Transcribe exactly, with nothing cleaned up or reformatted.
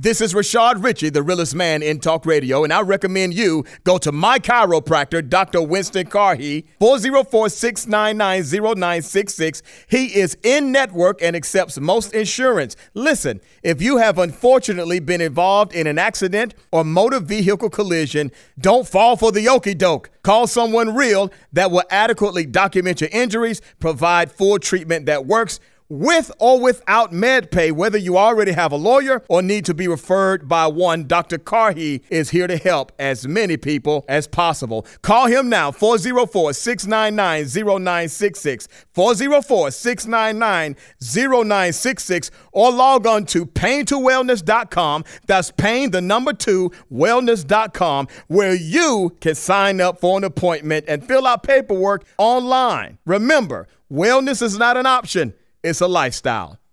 This is Rashad Ritchie, the realest man in talk radio, and I recommend you go to my chiropractor, Doctor Winston Carhey, four oh four, six nine nine, oh nine six six. He is in network and accepts most insurance. Listen, if you have unfortunately been involved in an accident or motor vehicle collision, don't fall for the okie doke. Call someone real that will adequately document your injuries, provide full treatment that works, with or without MedPay. Whether you already have a lawyer or need to be referred by one, Doctor Carhey is here to help as many people as possible. Call him now, four oh four, six nine nine, oh nine six six, four oh four, six nine nine, oh nine six six, or log on to pain to wellness dot com. That's pain, the number two, wellness dot com, where you can sign up for an appointment and fill out paperwork online. Remember, wellness is not an option. It's a lifestyle.